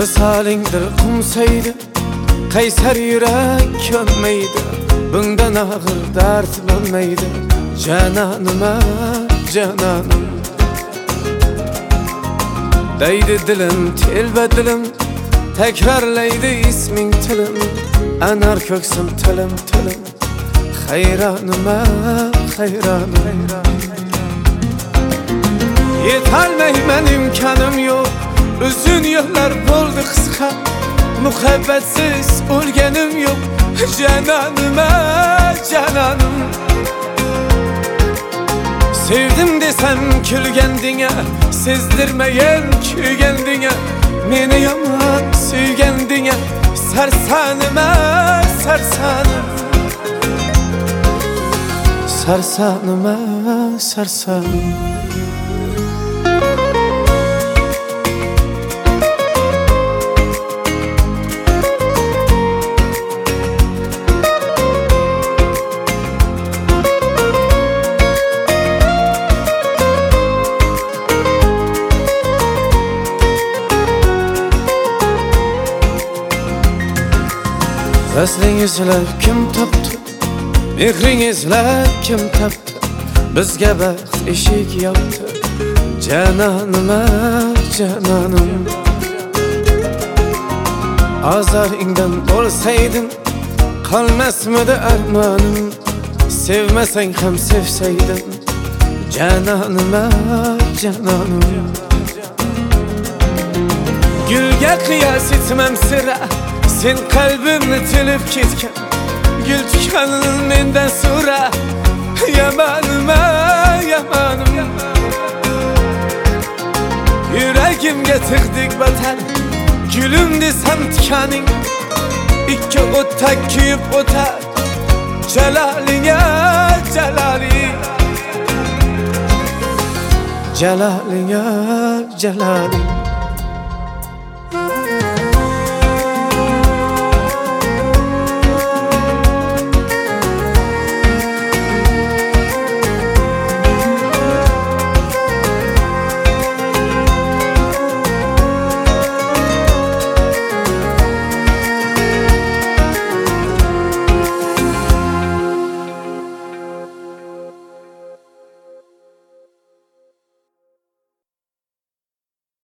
Misalingdir qumsaydi, qaysar yurak könmeydi. Bundan ağır dert bo'lmaydi. Cananıma, cananım. Deydi dilim, telba dilim, tekrarlaydi isming tilim. Anar ko'ksim tilim, tilim. Hayranıma, hayranım. Yetolmayman, imkonim yo'q. Uzun yıllar bo'ldi qisqa. Muhabbatsiz o'lganim yo'q. Cananıma, cananım. Sevdim desem külgendine, sezdirmeyen kügendine. Meni yaman suygendine, sarsanıma, sarsanım. Sarsanıma, sarsanım. Vaslingizlar kim topdi? Mehringizlar kim topdi? Bizga baxt eshik yopdi. Cananıma, cananım. Azaringdan bo'lsaydim, qolmasmidi armonim. Sevmasang ham sevsaydim. Cananıma, cananım. Gülga qiyos etmam sira. Sen kalbimni tilib ketgan. Gül tikanin mendan so'ra. Yamanıma, yamanım. Yuragimga tig'dik vatan. Gülüm desam tikaning. Ikki o'tdak kuyib o'tar. Jalalinga, jalaling. Jalalinga, jalaling.